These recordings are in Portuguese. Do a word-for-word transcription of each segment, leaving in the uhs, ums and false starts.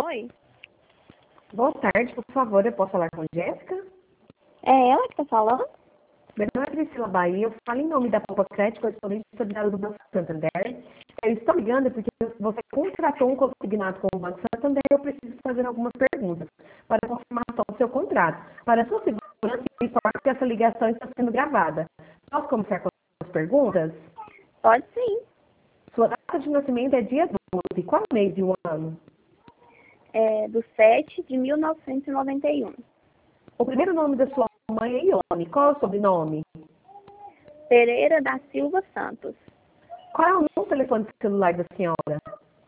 Oi? Boa tarde, por favor, eu posso falar com a Jéssica? É ela que tá falando? Meu nome é Priscila Bahia, eu falo em nome da Poupa Crédito, correspondente solidário do Banco Santander. Eu estou ligando porque você contratou um consignado com o Banco Santander e eu preciso fazer algumas perguntas para a confirmação do seu contrato. Para a sua segurança, informe que essa ligação está sendo gravada. Posso começar com as perguntas? Pode sim. Sua data de nascimento é dia doze, qual mês e o ano? É do sete de mil novecentos e noventa e um. O primeiro nome da sua mãe é Ione, qual é o sobrenome? Pereira da Silva Santos. Qual é o número do telefone celular da senhora?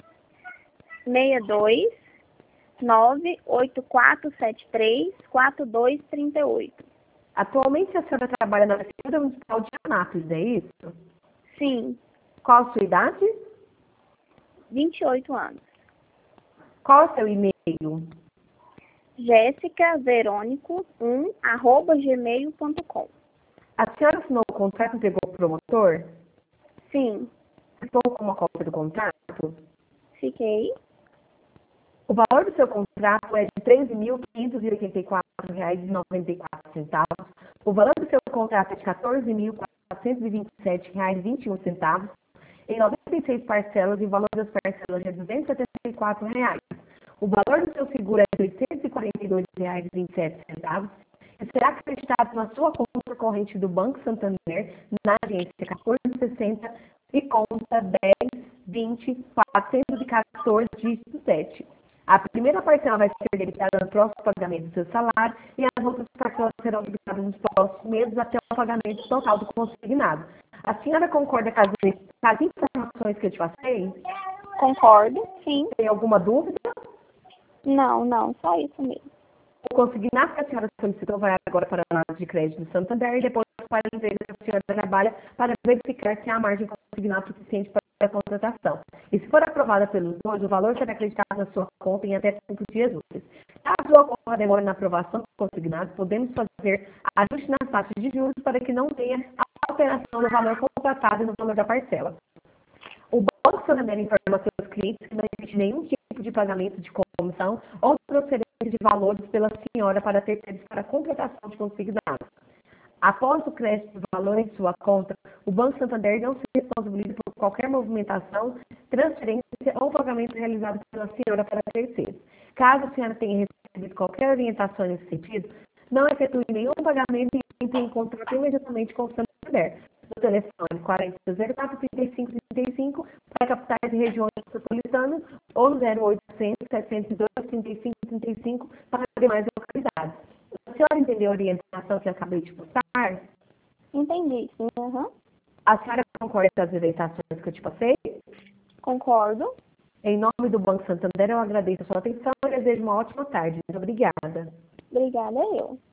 seis dois nove oito quatro sete três quatro dois três oito. Atualmente a senhora trabalha na Prefeitura Municipal de Anápolis, é isso? Sim, Qual a sua idade? vinte e oito anos. Qual é o seu e-mail? Jéssica Verônico um arroba gmail ponto com. A senhora assinou o contrato e entregou para o promotor? Sim, Estou com uma cópia do contrato? fiquei. O valor do seu contrato é de treze mil quinhentos e oitenta e quatro reais e noventa e quatro centavos. O valor do seu contrato é de quatorze mil quatrocentos e vinte e sete reais e vinte e um centavos. Em noventa e seis parcelas e o valor das parcelas é de duzentos e setenta e quatro reais. O valor do seu seguro é de oitocentos e quarenta e dois reais e vinte e sete centavos e será acreditado na sua conta corrente do Banco Santander na agência quatorze sessenta e conta dez vinte quatrocentos e quatorze dígito sete. A primeira parcela vai ser debitada no próximo pagamento do seu salário e as outras parcelas serão debitadas nos próximos meses até o pagamento total do consignado. A senhora concorda com as, com as informações que eu te passei? Concordo, sim. Tem alguma dúvida? Não, não, só isso mesmo. O consignado que a senhora solicitou vai agora para a análise de crédito do Santander e depois para a empresa que a senhora trabalha para verificar se há margem consignada suficiente para a contratação. E se for aprovada pelos dois, o valor será acreditado na sua conta em até cinco dias úteis. Caso ocorra demora na aprovação do consignado, podemos fazer ajuste nas taxas de juros para que não tenha alteração no valor contratado e no valor da parcela. O Banco Santander informa a seus clientes que não existe nenhum tipo de pagamento de comissão ou transferência de valores pela senhora para terceiros para a contratação de consignados. Após o crédito do valor em sua conta, o Banco Santander não se responsabiliza por qualquer movimentação, transferência ou pagamento realizado pela senhora para terceiros. Caso a senhora tenha recebido qualquer orientação nesse sentido, não efetue nenhum pagamento e entre em contato imediatamente com o Santander. No telefone quarenta zero quatro trinta e cinco trinta e cinco para capitais e regiões metropolitanas ou no zero oitocentos setecentos e dois trinta e cinco trinta e cinco para demais localidades. A senhora entendeu a orientação que eu acabei de postar? Entendi, sim. Uhum. A senhora concorda com as orientações que eu te passei? Concordo. Em nome do Banco Santander, eu agradeço a sua atenção e desejo uma ótima tarde. Muito obrigada. Obrigada, eu.